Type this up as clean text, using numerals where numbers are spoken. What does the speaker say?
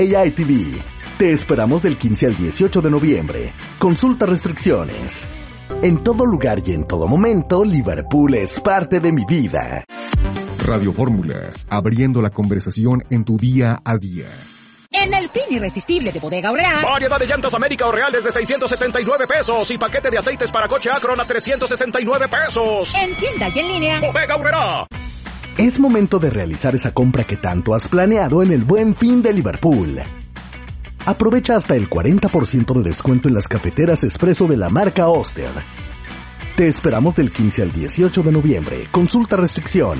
ITV. Te esperamos del 15 al 18 de noviembre. Consulta restricciones. En todo lugar y en todo momento, Liverpool es parte de mi vida. Radio Fórmula, abriendo la conversación en tu día a día. En el fin irresistible de Bodega Aurrerá. Variedad de llantas América o Real desde 679 pesos y paquete de aceites para coche Acron a 369 pesos. En tienda y en línea. Bodega Aurrerá. Es momento de realizar esa compra que tanto has planeado en el Buen Fin de Liverpool. Aprovecha hasta el 40% de descuento en las cafeteras expreso de la marca Oster. Te esperamos del 15 al 18 de noviembre. Consulta restricciones.